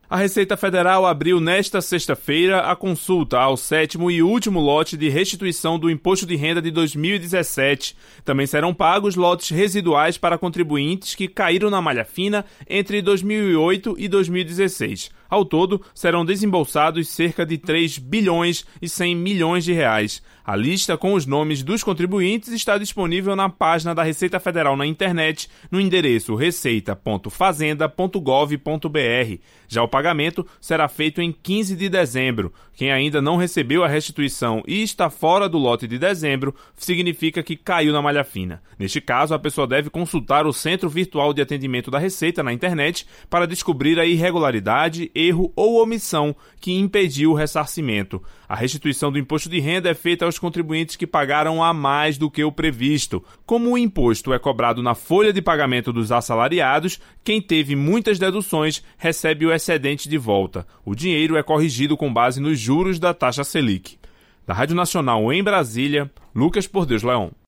A Receita Federal abriu nesta sexta-feira a consulta ao 7º e último lote de restituição do Imposto de Renda de 2017. Também serão pagos lotes residuais para contribuintes que caíram na malha fina entre 2008 e 2016. Ao todo, serão desembolsados cerca de 3 bilhões e 100 milhões de reais. A lista com os nomes dos contribuintes está disponível na página da Receita Federal na internet, no endereço receita.fazenda.gov.br. Já o pagamento será feito em 15 de dezembro. Quem ainda não recebeu a restituição e está fora do lote de dezembro, significa que caiu na malha fina. Neste caso, a pessoa deve consultar o Centro Virtual de Atendimento da Receita na internet para descobrir a irregularidade, erro ou omissão que impediu o ressarcimento. A restituição do imposto de renda é feita aos contribuintes que pagaram a mais do que o previsto. Como o imposto é cobrado na folha de pagamento dos assalariados, quem teve muitas deduções recebe o excedente de volta. O dinheiro é corrigido com base nos juros da taxa Selic. Da Rádio Nacional em Brasília, Lucas Por Deus Leão.